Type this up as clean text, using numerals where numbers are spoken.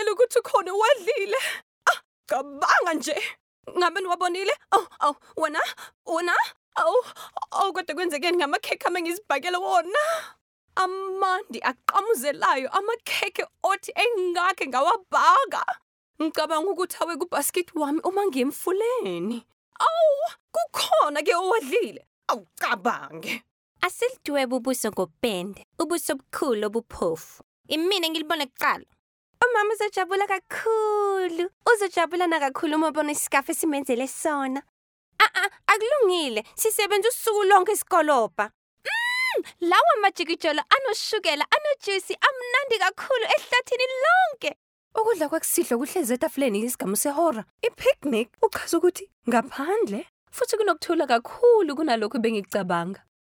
ngiyakutshela ukuthi khona wadlile. Cabanga nje. Ngabe niwabonile? Wena? Kodwa kwenzekeni ngamakhekhe amengizibhakele wona? Amandi aqamuzelayo amakhekhe othi engakhe ngawabhaka. Ngicabanga ukuthi awe kubasket wami uma ngiyemfuleni. Kukhona ke owadlile. Awucabange. Asilidwebe ubuso ngopende, ubuso obukhulu obuphofu. Imina ngilibona kuqala. Umama uzojabula kakhulu. Uzojabulana kakhulu uma ubona isikafu esimenzele sona. Akulungile. Sisebenza usuku lonke esikolopa. Lawa amajikijolo anoshukela, anojuice, amnandi kakhulu ehlathini lonke. Ukudla kwakusidlo kuhlezi etafuleni isigamu sehora. I-picnic uchaza ukuthi ngaphandle futhi kunokuthula kakhulu kunalokho bengicabanga.